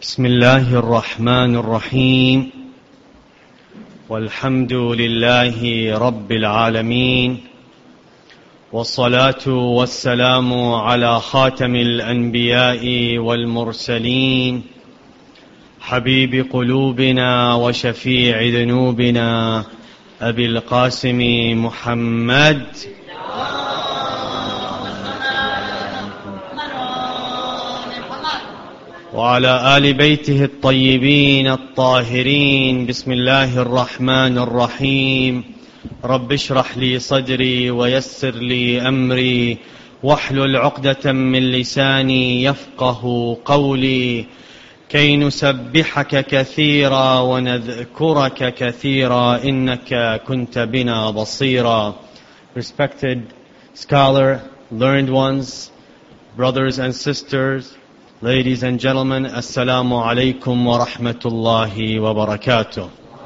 بسم الله الرحمن الرحيم والحمد لله رب العالمين والصلاة والسلام على خاتم الأنبياء والمرسلين حبيب قلوبنا وشفيع ذنوبنا أبي القاسم محمد وعلى آل بيته الطيبين الطاهرين. بسم الله الرحمن الرحيم. رب اشرح لي صدري ويسر لي أمري واحلل عقدة من لساني يفقه قولي كي نسبحك كثيرا ونذكرك كثيرا إنك كنت بنا بصيرا. Respected scholar, learned ones, brothers and sisters, ladies and gentlemen, Assalamu alaikum wa rahmatullahi wa barakatuh.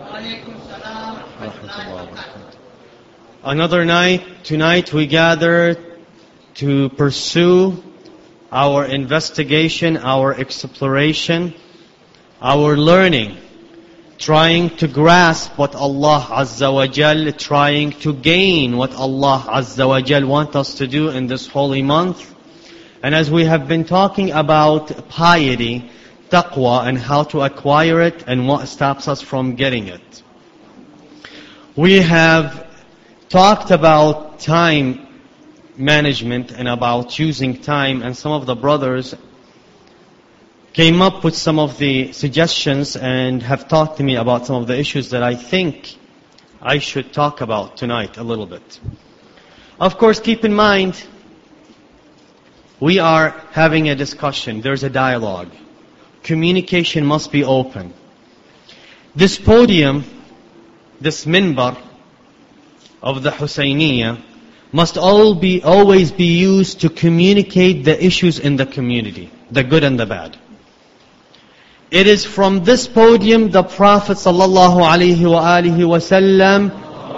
Another night, tonight we gather to pursue our investigation, our exploration, our learning, trying to grasp what Allah Azza wa Jal, trying to gain what Allah Azza wa Jal wants us to do in this holy month. And as we have been talking about piety, taqwa, and how to acquire it and what stops us from getting it, we have talked about time management and about using time, and some of the brothers came up with some of the suggestions and have talked to me about some of the issues that I think I should talk about tonight a little bit. Of course, keep in mind, we are having a discussion. There's a dialogue. Communication must be open. This podium, this minbar of the Husayniyah must always be used to communicate the issues in the community, the good and the bad. It is from this podium the Prophet sallallahu alaihi wasallam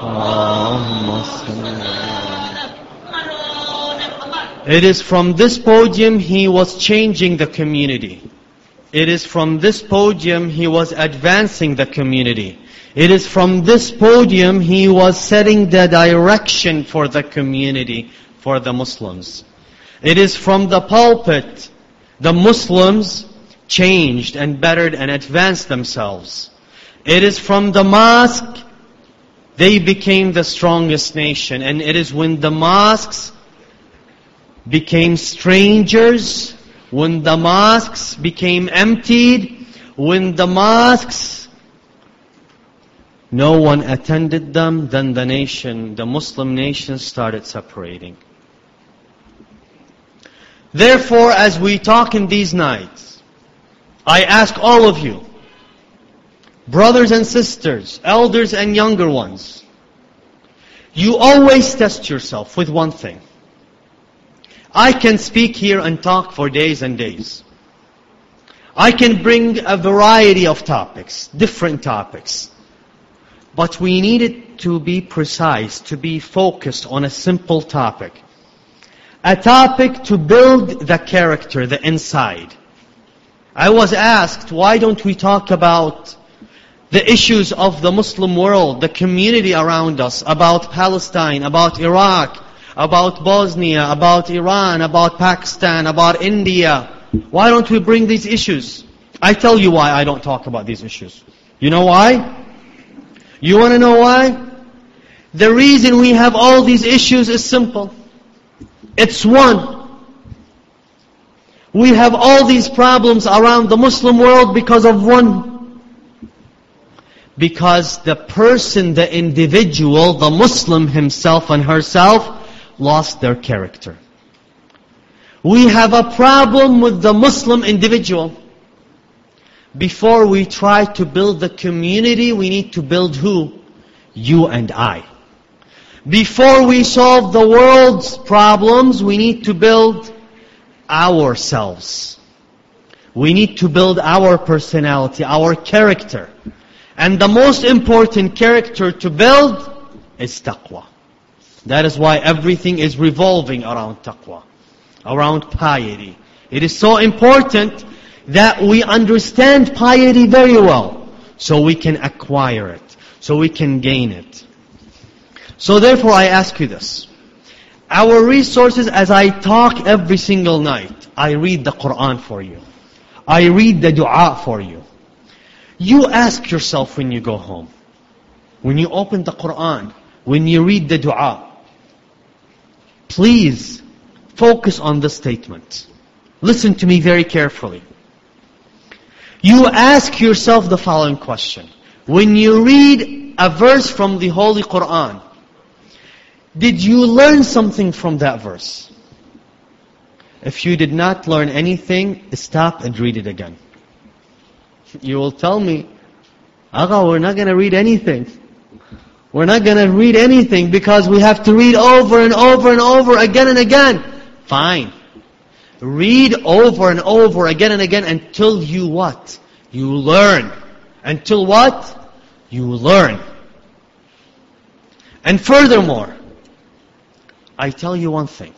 it is from this podium he was changing the community. It is from this podium he was advancing the community. It is from this podium he was setting the direction for the community, for the Muslims. It is from the pulpit the Muslims changed and bettered and advanced themselves. It is from the mosque they became the strongest nation. And it is when the mosques became strangers, when the mosques became emptied, when the mosques, no one attended them, then the nation, the Muslim nation started separating. Therefore, as we talk in these nights, I ask all of you, brothers and sisters, elders and younger ones, you always test yourself with one thing. I can speak here and talk for days and days. I can bring a variety of topics, different topics. But we need it to be precise, to be focused on a simple topic. A topic to build the character, the inside. I was asked, why don't we talk about the issues of the Muslim world, the community around us, about Palestine, about Iraq, about Bosnia, about Iran, about Pakistan, about India. Why don't we bring these issues? I tell you why I don't talk about these issues. You know why? You want to know why? The reason we have all these issues is simple. It's one. We have all these problems around the Muslim world because of one. Because the person, the individual, the Muslim himself and herself, lost their character. We have a problem with the Muslim individual. Before we try to build the community, we need to build who? You and I. Before we solve the world's problems, we need to build ourselves. We need to build our personality, our character. And the most important character to build is taqwa. That is why everything is revolving around taqwa, around piety. It is so important that we understand piety very well, so we can acquire it, so we can gain it. So therefore I ask you this. Our resources, as I talk every single night, I read the Quran for you. I read the dua for you. You ask yourself when you go home, when you open the Quran, when you read the dua, please focus on this statement. Listen to me very carefully. You ask yourself the following question. When you read a verse from the Holy Quran, did you learn something from that verse? If you did not learn anything, stop and read it again. You will tell me, Agha, we're not going to read anything. We're not going to read anything because we have to read over and over and over again and again. Fine. Read over and over again and again until you what? You learn. Until what? You learn. And furthermore, I tell you one thing.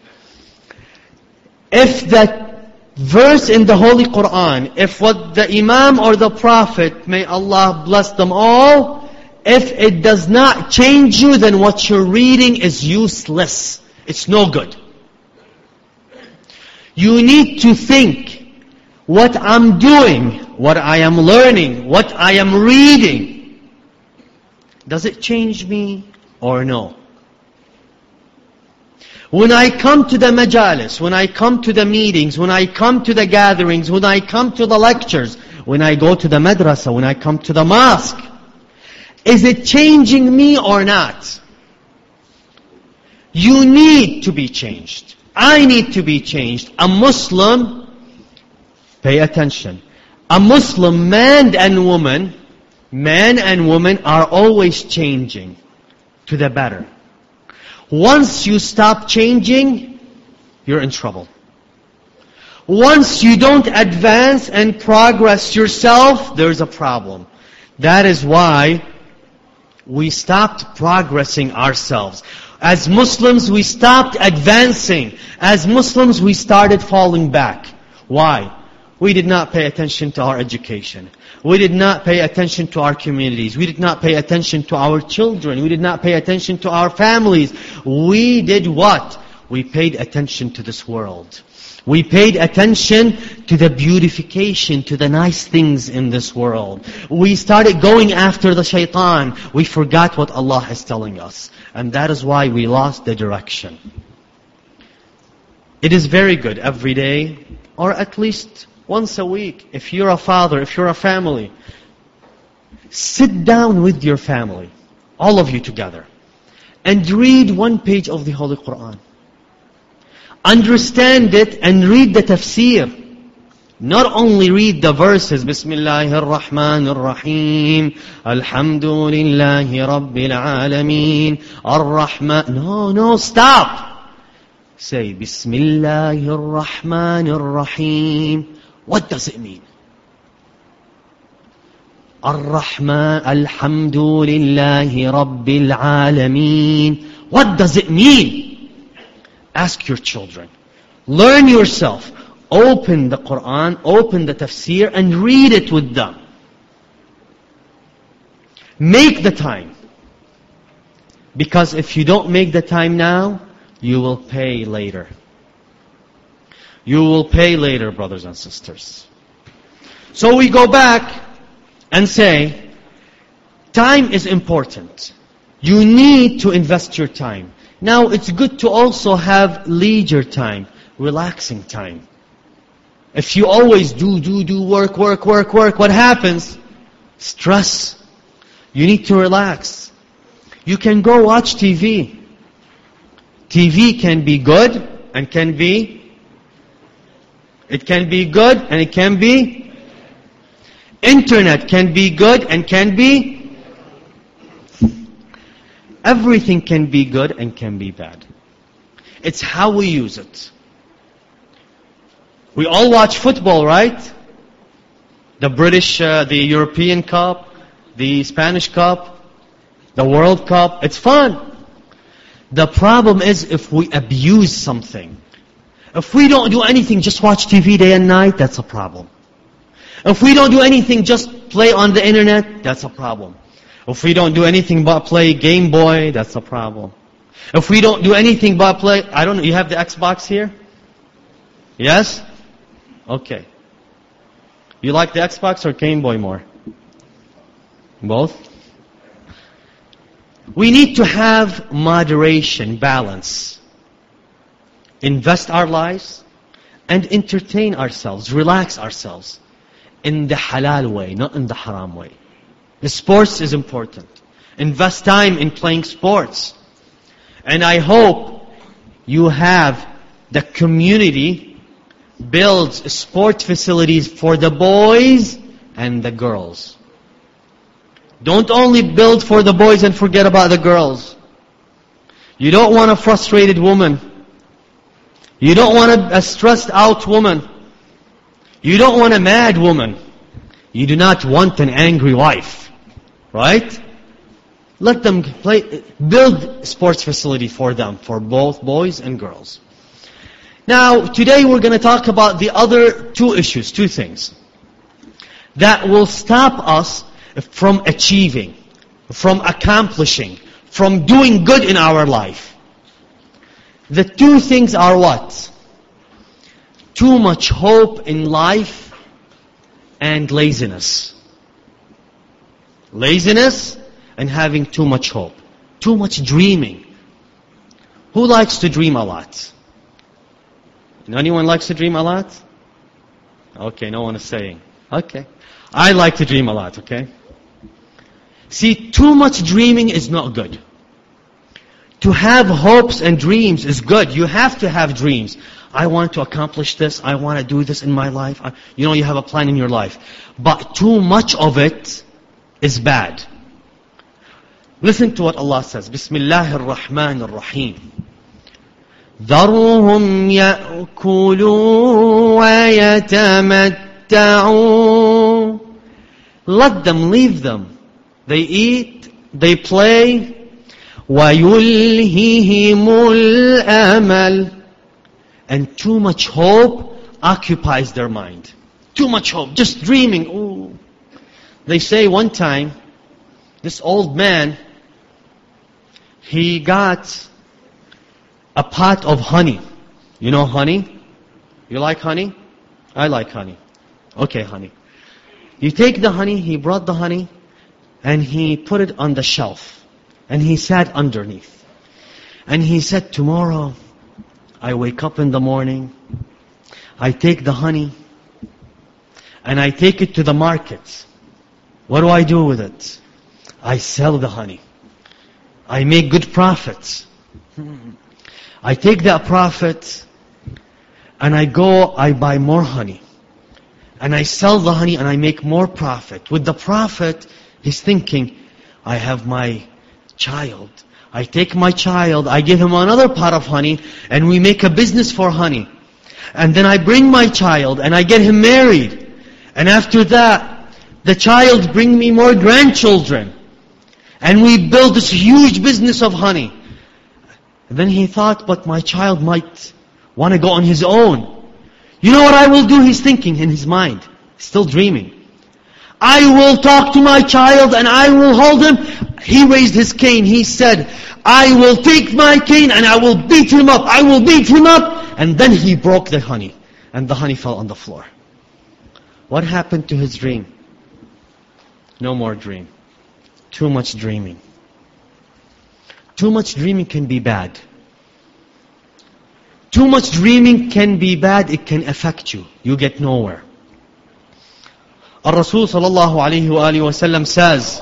If that verse in the Holy Quran, if what the Imam or the Prophet, may Allah bless them all, if it does not change you, then what you're reading is useless. It's no good. You need to think, what I'm doing, what I am learning, what I am reading, does it change me or no? When I come to the majalis, when I come to the meetings, when I come to the gatherings, when I come to the lectures, when I go to the madrasa, when I come to the mosque, is it changing me or not? You need to be changed. I need to be changed. A Muslim, pay attention. A Muslim man and woman are always changing to the better. Once you stop changing, you're in trouble. Once you don't advance and progress yourself, there's a problem. That is why we stopped progressing ourselves. As Muslims, we stopped advancing. As Muslims, we started falling back. Why? We did not pay attention to our education. We did not pay attention to our communities. We did not pay attention to our children. We did not pay attention to our families. We did what? We paid attention to this world. We paid attention to the beautification, to the nice things in this world. We started going after the shaitan. We forgot what Allah is telling us. And that is why we lost the direction. It is very good every day, or at least once a week, if you're a father, if you're a family, sit down with your family, all of you together, and read one page of the Holy Quran. Understand it and read the tafsir. Not only read the verses, Bismillahir Rahmanir Rahim, Alhamdulillahi Rabbil Alameen, Ar-Rahman. No, stop. Say, Bismillahir Rahmanir Rahim. What does it mean? Ar-Rahman, Alhamdulillahi Rabbil Alameen. What does it mean? Ask your children. Learn yourself. Open the Quran, open the tafsir, and read it with them. Make the time. Because if you don't make the time now, you will pay later. You will pay later, brothers and sisters. So we go back and say, time is important. You need to invest your time. Now, it's good to also have leisure time, relaxing time. If you always do, work, what happens? Stress. You need to relax. You can go watch TV. TV can be good and can be... It can be good and it can be... Internet can be good and can be... Everything can be good and can be bad. It's how we use it. We all watch football, right? The British, the European Cup, the Spanish Cup, the World Cup. It's fun. The problem is if we abuse something. If we don't do anything, just watch TV day and night, that's a problem. If we don't do anything, just play on the internet, that's a problem. If we don't do anything but play Game Boy, that's a problem. If we don't do anything but play, I don't know, you have the Xbox here? Yes? Okay. You like the Xbox or Game Boy more? Both? We need to have moderation, balance. Invest our lives and entertain ourselves, relax ourselves in the halal way, not in the haram way. The sports is important. Invest time in playing sports. And I hope you have the community builds sport facilities for the boys and the girls. Don't only build for the boys and forget about the girls. You don't want a frustrated woman. You don't want a stressed out woman. You don't want a mad woman. You do not want an angry wife. Right? Let them build sports facility for them, for both boys and girls. Now, today we're going to talk about the other two issues, two things, that will stop us from achieving, from accomplishing, from doing good in our life. The two things are what? Too much hope in life and laziness. Laziness and having too much hope. Too much dreaming. Who likes to dream a lot? Anyone likes to dream a lot? Okay, no one is saying. Okay. I like to dream a lot, okay? See, too much dreaming is not good. To have hopes and dreams is good. You have to have dreams. I want to accomplish this. I want to do this in my life. You have a plan in your life. But too much of it is bad. Listen to what Allah says. Bismillahir Rahmanir Rahim. ذَرْهُمْ يَأْكُلُوا وَيَتَمَتَّعُوا. Let them, leave them. They eat, they play. وَيُلْهِهِمُ الْأَمَلِ. And too much hope occupies their mind. Too much hope, just dreaming. Ooh. They say one time, this old man, he got a pot of honey. You know honey? You like honey? I like honey. Okay, honey. You take the honey, he brought the honey, and he put it on the shelf. And he sat underneath. And he said, tomorrow, I wake up in the morning, I take the honey, and I take it to the market. What do I do with it? I sell the honey. I make good profits. I take that profit, and I buy more honey. And I sell the honey, and I make more profit. With the profit, he's thinking, I have my child. I take my child, I give him another pot of honey, and we make a business for honey. And then I bring my child, and I get him married. And after that, the child bring me more grandchildren. And we build this huge business of honey. And then he thought, but my child might want to go on his own. You know what I will do? He's thinking in his mind, still dreaming. I will talk to my child and I will hold him. He raised his cane. He said, I will take my cane and I will beat him up. I will beat him up. And then he broke the honey. And the honey fell on the floor. What happened to his dream? No more dream. Too much dreaming. Too much dreaming can be bad. Too much dreaming can be bad. It can affect you. You get nowhere. Al-Rasul sallallahu alayhi wa alihi wa sallam says,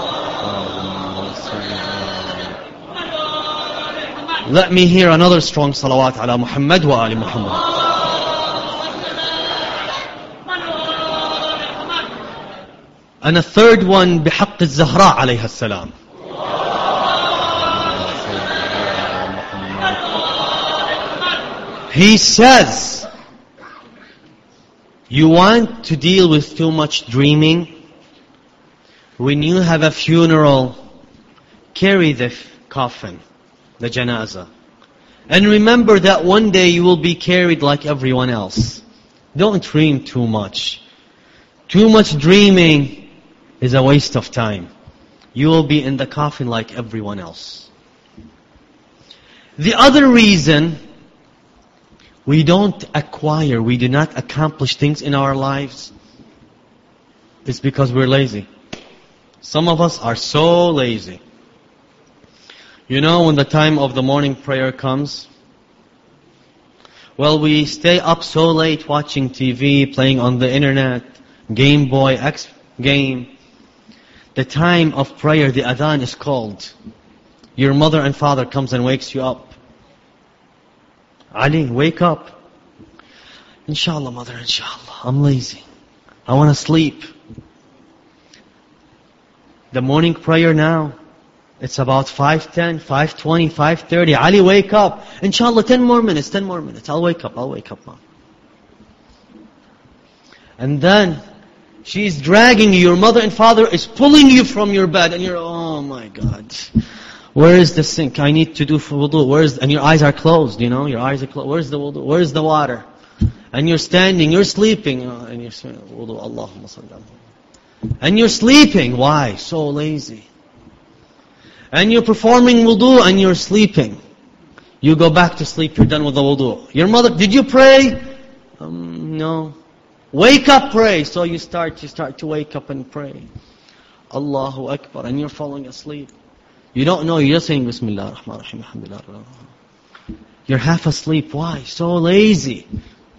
let me hear another strong salawat ala Muhammad wa ali Muhammad. And a third one, بحق الزهراء عليها السلام. He says, you want to deal with too much dreaming? When you have a funeral, carry the coffin, the janazah. And remember that one day you will be carried like everyone else. Don't dream too much. Too much dreaming is a waste of time. You will be in the coffin like everyone else. The other reason we don't acquire, we do not accomplish things in our lives is because we're lazy. Some of us are so lazy. You know, when the time of the morning prayer comes, well, we stay up so late watching TV, playing on the internet, Game Boy, X game. The time of prayer, the adhan is called. Your mother and father comes and wakes you up. Ali, wake up. Inshallah, mother, inshallah. I'm lazy. I want to sleep. The morning prayer now, it's about 5:10, 5:20, 5:30. Ali, wake up. Inshallah, 10 more minutes. I'll wake up, mom. And then, she's dragging you. Your mother and father is pulling you from your bed. And you're, oh my God. Where is the sink? I need to do wudu. And your eyes are closed, you know. Your eyes are closed. Where's the wudu? Where's the water? And you're standing, you're sleeping. And you're saying, wudu, Allahumma sallam. And you're sleeping. Why? So lazy. And you're performing wudu and you're sleeping. You go back to sleep, you're done with the wudu. Your mother, did you pray? No. Wake up, pray. So you start to wake up and pray. Allahu Akbar. And you're falling asleep. You don't know, you're just saying Bismillah ar-Rahman ar-Rahim, Alhamdulillah. You're half asleep. Why? So lazy.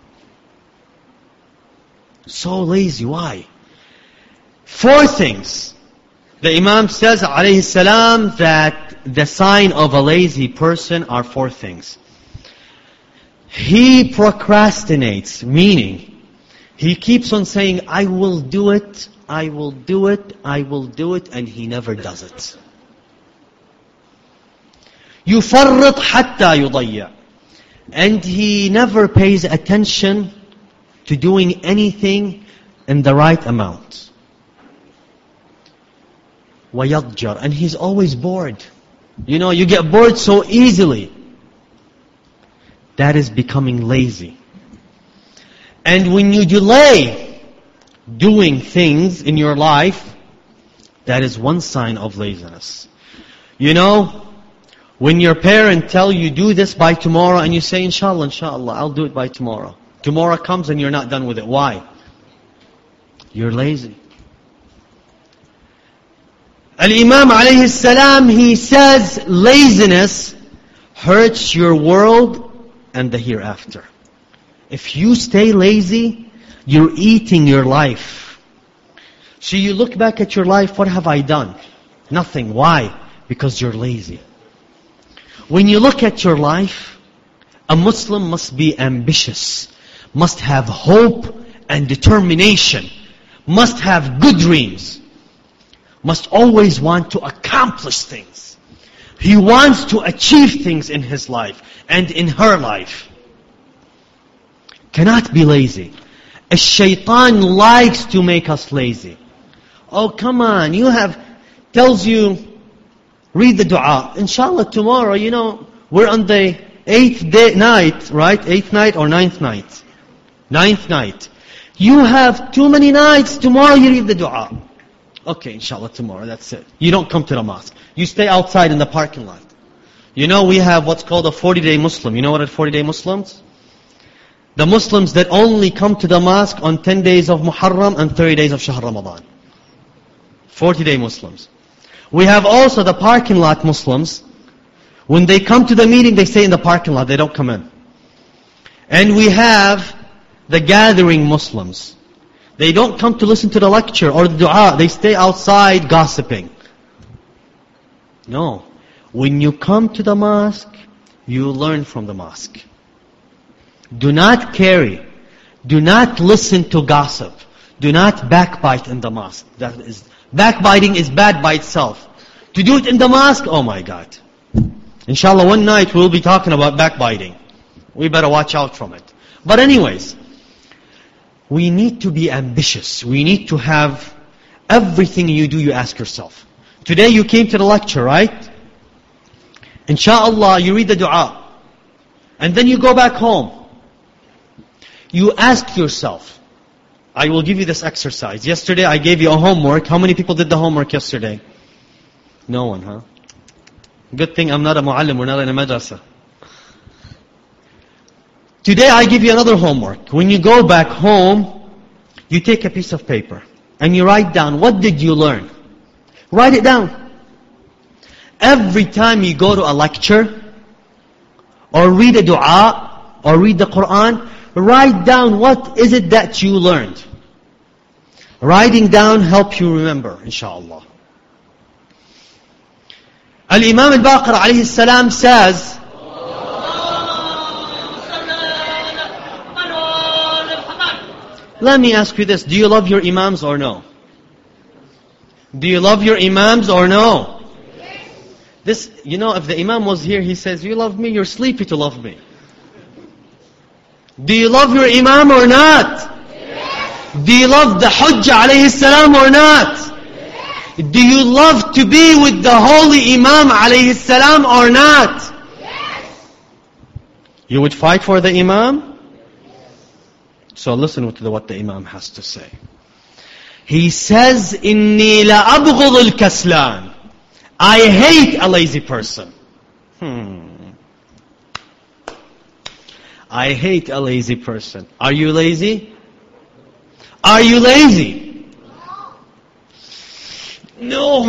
So lazy. Why? 4 things. The Imam says, alayhi salam, that the sign of a lazy person are 4 things. He procrastinates, meaning, he keeps on saying, I will do it, I will do it, I will do it, and he never does it. يُفَرِّطْ حَتَّى يُضَيَّعْ. And he never pays attention to doing anything in the right amount. وَيَضْجَرْ. And he's always bored. You know, you get bored so easily. That is becoming lazy. And when you delay doing things in your life, that is one sign of laziness. You know, when your parent tell you do this by tomorrow and you say, inshallah, inshallah, I'll do it by tomorrow. Tomorrow comes and you're not done with it. Why? You're lazy. Al-Imam alayhi salam, he says, laziness hurts your world and the hereafter. If you stay lazy, you're eating your life. So you look back at your life, what have I done? Nothing. Why? Because you're lazy. When you look at your life, a Muslim must be ambitious, must have hope and determination, must have good dreams, must always want to accomplish things. He wants to achieve things in his life and in her life. Cannot be lazy. Shaitan likes to make us lazy. Oh, come on, tells you, read the dua. Inshallah, tomorrow, you know, we're on the 8th night, right? 8th night or 9th night? 9th night. You have too many nights. Tomorrow you read the dua. Okay, inshallah, tomorrow, that's it. You don't come to the mosque. You stay outside in the parking lot. You know, we have what's called a 40-day Muslim. You know what are 40-day Muslims? The Muslims that only come to the mosque on 10 days of Muharram and 30 days of Shahr Ramadan. 40-day Muslims. We have also the parking lot Muslims. When they come to the meeting, they stay in the parking lot. They don't come in. And we have the gathering Muslims. They don't come to listen to the lecture or the dua. They stay outside gossiping. No. When you come to the mosque, you learn from the mosque. Do not carry. Do not listen to gossip. Do not backbite in the mosque. Backbiting is bad by itself. To do it in the mosque, oh my God. Inshallah, one night we'll be talking about backbiting. We better watch out from it. But anyways, we need to be ambitious. We need to have everything you do, you ask yourself. Today you came to the lecture, right? Inshallah, you read the dua. And then you go back home. You ask yourself, I will give you this exercise. Yesterday I gave you a homework. How many people did the homework yesterday? No one, huh? Good thing I'm not a muallim, we're not in a madrasa. Today I give you another homework. When you go back home, you take a piece of paper and you write down, what did you learn? Write it down. Every time you go to a lecture, or read a dua, or read the Quran, write down what is it that you learned. Writing down helps you remember, inshallah. Al-Imam al-Baqir alayhi salam says, let me ask you this, do you love your imams or no? Do you love your imams or no? This, if the imam was here, he says, you love me, you're sleepy to love me. Do you love your imam or not? Do you love the Hujjah alayhi salam or not? Do you love to be with the holy Imam alayhi salam or not? You would fight for the Imam? So listen to what the Imam has to say. He says, إِنِّي لَأَبْغُضُ الْكَسْلَانِ I hate a lazy person. I hate a lazy person. Are you lazy? Are you lazy? No.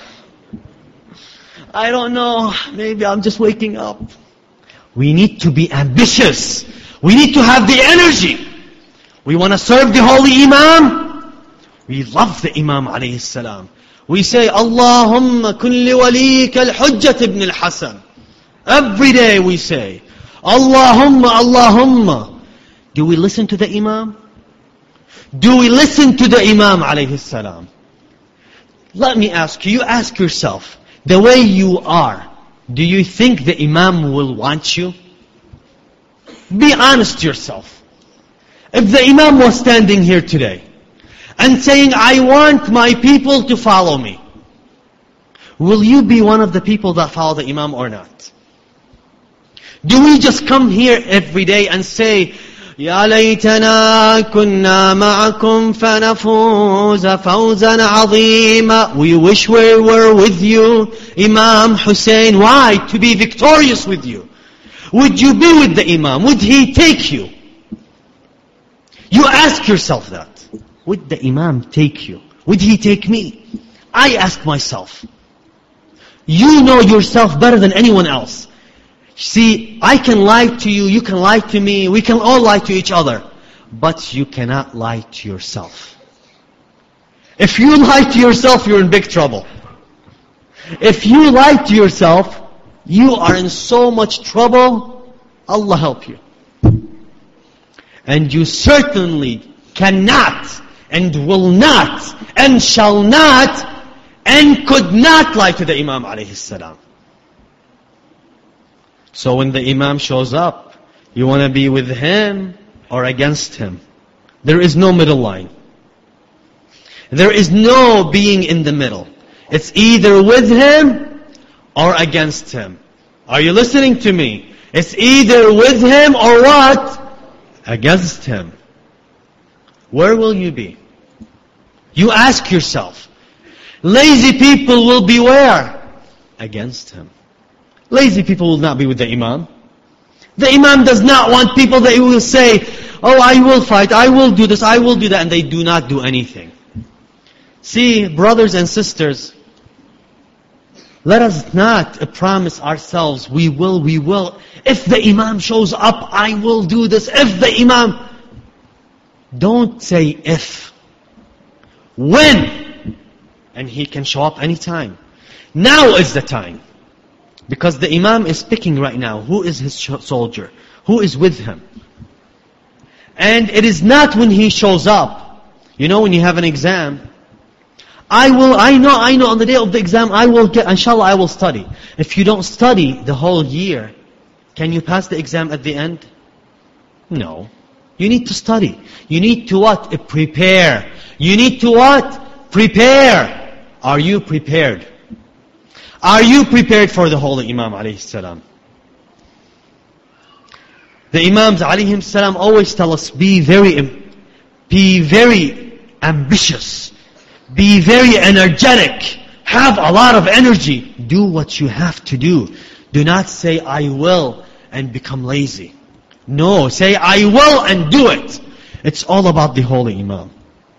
I don't know. Maybe I'm just waking up. We need to be ambitious. We need to have the energy. We want to serve the holy Imam. We love the Imam alayhi salam. We say, Allahumma kun li waliyika al-Hujjat ibn al-Hasan. Every day we say, Allahumma, Allahumma. Do we listen to the Imam? Do we listen to the Imam alayhi salam? Let me ask you ask yourself, the way you are, do you think the Imam will want you? Be honest yourself. If the Imam was standing here today and saying, I want my people to follow me, will you be one of the people that follow the Imam or not? Do we just come here every day and say, يا ليتنا كنا معكم فنفوز فوزا عظيما. We wish we were with you, Imam Hussein. Why? To be victorious with you. Would you be with the Imam? Would he take you? You ask yourself that. Would the Imam take you? Would he take me? I ask myself. You know yourself better than anyone else. See, I can lie to you, you can lie to me, we can all lie to each other. But you cannot lie to yourself. If you lie to yourself, you're in big trouble. If you lie to yourself, you are in so much trouble, Allah help you. And you certainly cannot, and will not, and shall not, and could not lie to the Imam alayhi salam. So when the Imam shows up, you want to be with him or against him. There is no middle line. There is no being in the middle. It's either with him or against him. Are you listening to me? It's either with him or what? Against him. Where will you be? You ask yourself. Lazy people will be where? Against him. Lazy people will not be with the Imam. The Imam does not want people that will say, oh, I will fight, I will do this, I will do that, and they do not do anything. See, brothers and sisters, let us not promise ourselves, we will. If the Imam shows up, I will do this. If the Imam... Don't say if. When? And he can show up anytime. Now is the time. Because the Imam is picking right now. Who is his soldier? Who is with him? And it is not when he shows up. You know when you have an exam, I know on the day of the exam, inshallah I will study. If you don't study the whole year, can you pass the exam at the end? No. You need to study. You need to what? Prepare. You need to what? Prepare. Are you prepared? Are you prepared for the holy Imam alayhi salam? The Imams alayhi salam always tell us, be very Be very ambitious. Be very energetic. Have a lot of energy. Do what you have to do. Do not say, I will, and become lazy. No, say, I will, and do it. It's all about the Holy Imam.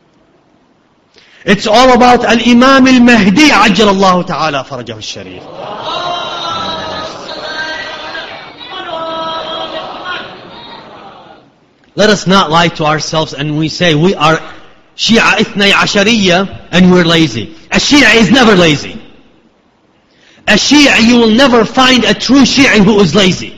It's all about Al-Imam Al-Mahdi, عجل الله تعالى فرجه الشريف. Let us not lie to ourselves and we say we are Shia Ithnay Ashariya and we're lazy. A Shia is never lazy. A Shia, you will never find a true Shia who is lazy.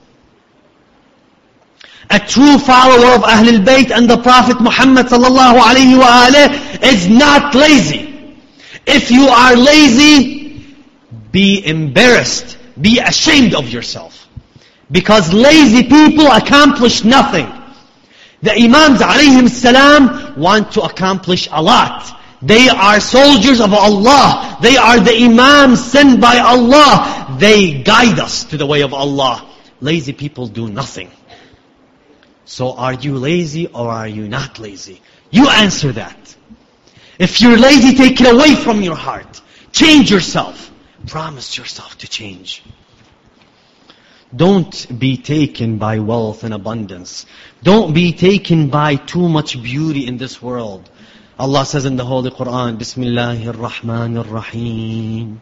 A true follower of Ahlul Bayt and the Prophet Muhammad sallallahu alayhi wa alayhi is not lazy. If you are lazy, be embarrassed. Be ashamed of yourself. Because lazy people accomplish nothing. The Imams alayhim salam want to accomplish a lot. They are soldiers of Allah. They are the Imams sent by Allah. They guide us to the way of Allah. Lazy people do nothing. So are you lazy or are you not lazy? You answer that. If you're lazy, take it away from your heart. Change yourself. Promise yourself to change. Don't be taken by wealth and abundance. Don't be taken by too much beauty in this world. Allah says in the Holy Quran, Bismillahir Rahmanir Rahim.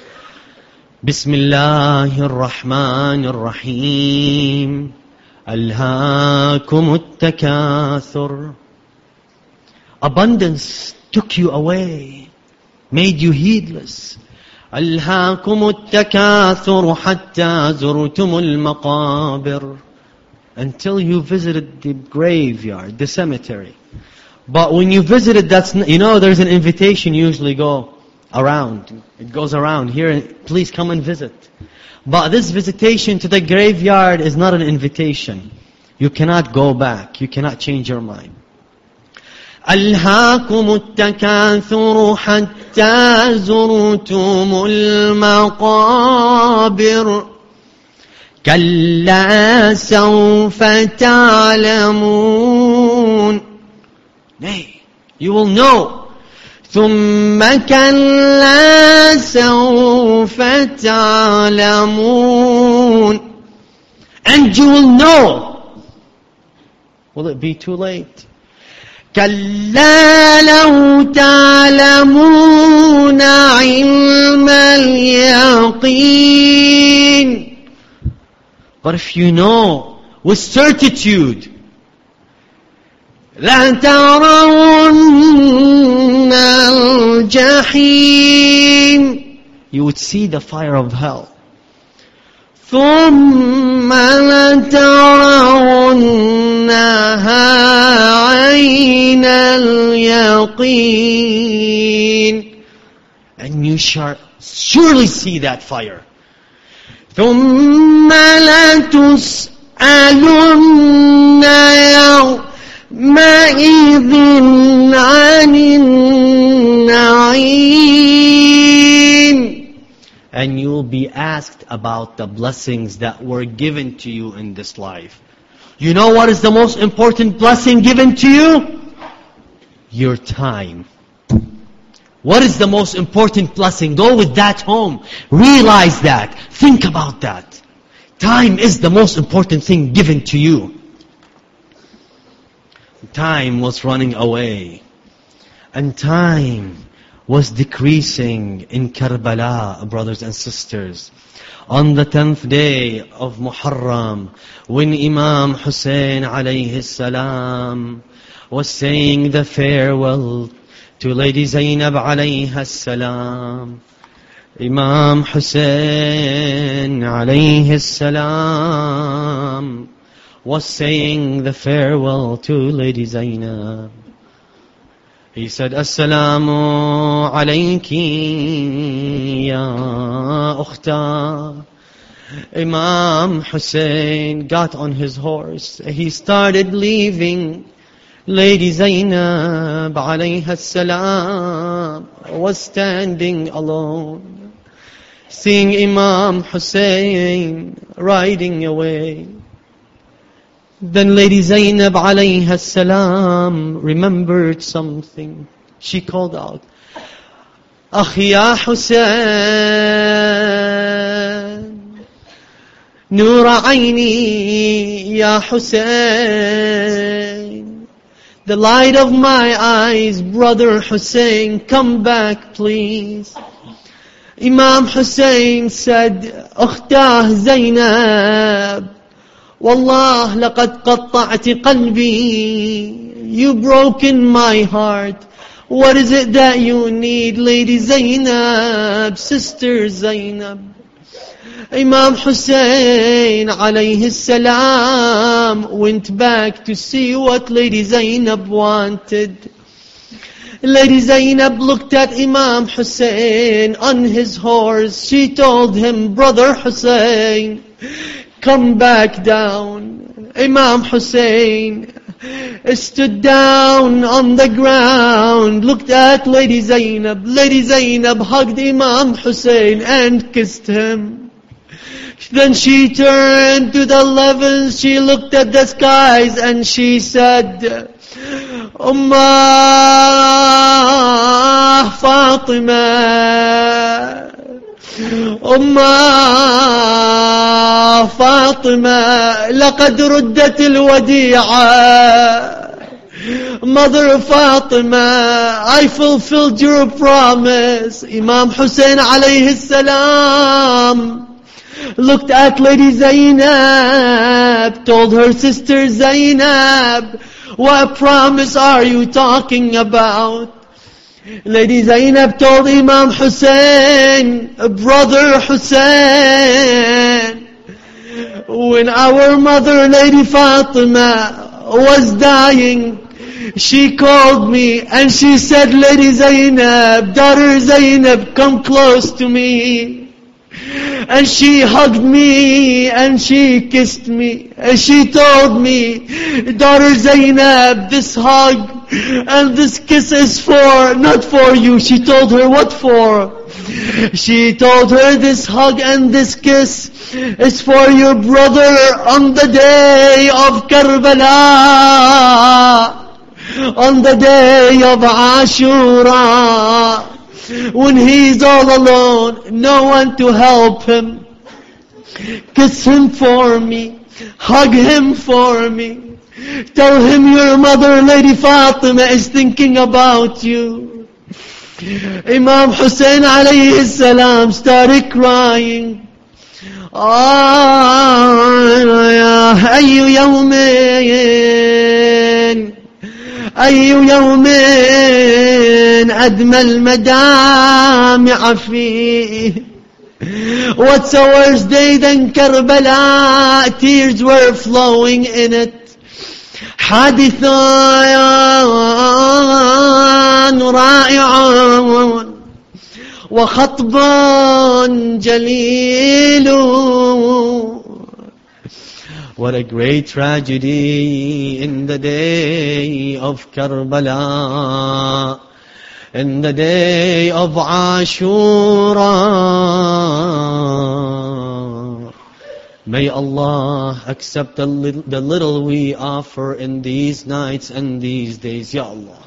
Bismillahir Rahmanir Rahim. Alhaakumut takathur. Abundance took you away, made you heedless. ألهاكم التكاثر حتى زرتم المقابر. Until you visited the graveyard, the cemetery. But when you visited, there's an invitation usually go around. It goes around. Here, please come and visit. But this visitation to the graveyard is not an invitation. You cannot go back. You cannot change your mind. ألهاكم التكاثر حتى زرتم المقابر كلا سوف تعلمون. Nay, you will know. ثم كلا سوف تعلمون. And you will know. Will it be too late? كلا لو تعلمون علم اليقين. But if you know with certitude, لترون الجحيم, you would see the fire of hell. ثم لترونها عين اليقين, and you shall surely see that fire. ثم لتسألن يومئذ عن النعيم, and you will be asked about the blessings that were given to you in this life. You know what is the most important blessing given to you? Your time. What is the most important blessing? Go with that home. Realize that. Think about that. Time is the most important thing given to you. Time was running away. And time was decreasing in Karbala, brothers and sisters. On the 10th day of Muharram, when Imam Hussein alayhi salam was saying the farewell to Lady Zainab alayha salam, Imam Hussein alayhi salam was saying the farewell to Lady Zainab. He said, Assalamu alayki ya ukhta. Imam Hussein got on his horse. He started leaving. Lady Zainab alayha salam was standing alone, seeing Imam Hussein riding away. Then Lady Zainab alayha salam remembered something. She called out, Akhi ya Hussein, Noor Aini ya Hussein, the light of my eyes, brother Hussein, come back please. Imam Hussein said, Ukhtah Zainab, Wallah laqad qatta'ti qalbi, you broken my heart. What is it that you need, Lady Zainab, Sister Zainab? Imam Hussein alayhi salam went back to see what Lady Zainab wanted. Lady Zainab looked at Imam Hussein on his horse. She told him, Brother Hussein, come back down. Imam Hussein stood down on the ground, looked at Lady Zainab. Lady Zainab hugged Imam Hussein and kissed him. Then she turned to the heavens, she looked at the skies and she said, Ummah Fatima, Ummah Fatima, laqad ruddat al-wadi'a. Mother Fatima, I fulfilled your promise. Imam Hussein alayhi salam looked at Lady Zainab, told her sister Zainab, what promise are you talking about? Lady Zainab told Imam Hussein, Brother Hussein, when our mother Lady Fatima was dying, she called me and she said, Lady Zainab, daughter Zainab, come close to me. And she hugged me and she kissed me and she told me, daughter Zainab, this hug and this kiss is not for you. She told her, what for? She told her, this hug and this kiss is for your brother on the day of Karbala, on the day of Ashura, when he's all alone, no one to help him. Kiss him for me, hug him for me, tell him your mother Lady Fatima is thinking about you. Imam Hussein alayhi salam started crying. أي يوم أدمى المدامع فيه. What's a worse day than Karbala? Tears were flowing in it. حادثان رائعان وخطب جليل. What a great tragedy in the day of Karbala, in the day of Ashura. May Allah accept the little we offer in these nights and these days, Ya Allah.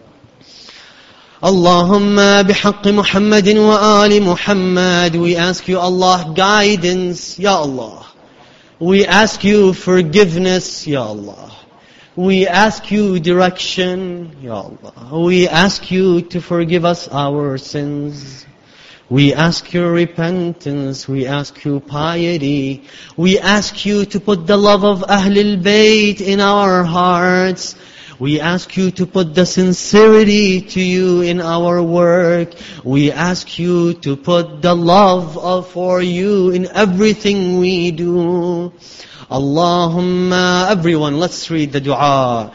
Allahumma bihaqq Muhammadin wa ali Muhammad. We ask you, Allah, guidance, Ya Allah. We ask you forgiveness, Ya Allah. We ask you direction, Ya Allah. We ask you to forgive us our sins. We ask your repentance. We ask you piety. We ask you to put the love of Ahlul Bayt in our hearts. We ask you to put the sincerity to you in our work. We ask you to put the love for you in everything we do. Allahumma, everyone, let's read the dua.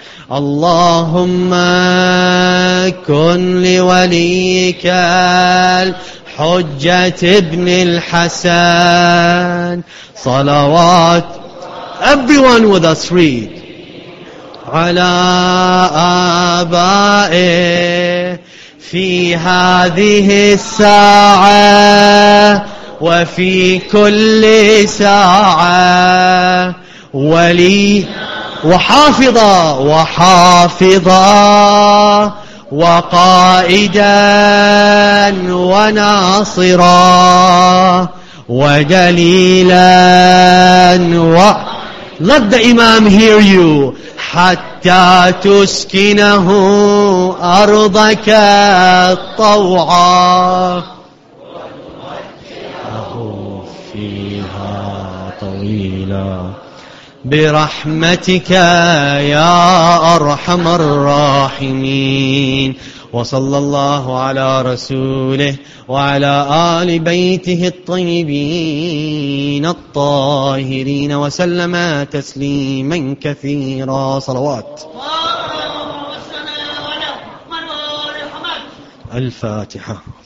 Allahumma kun li waliyika al-Hujjat ibn al-Hasan salawat. Everyone with us read. على آبائه في هذه الساعة وفي كل ساعة ولي وحافظا وقائدا وناصرا ودليلا Let the Imam hear you. حتى تسكنه أرضك طوعا فيها طويلا برحمتك يا أرحم الراحمين. وصلى الله على رسوله وعلى آل بيته الطيبين الطاهرين وسلم تسليما كثيرا. صلوات. الفاتحة.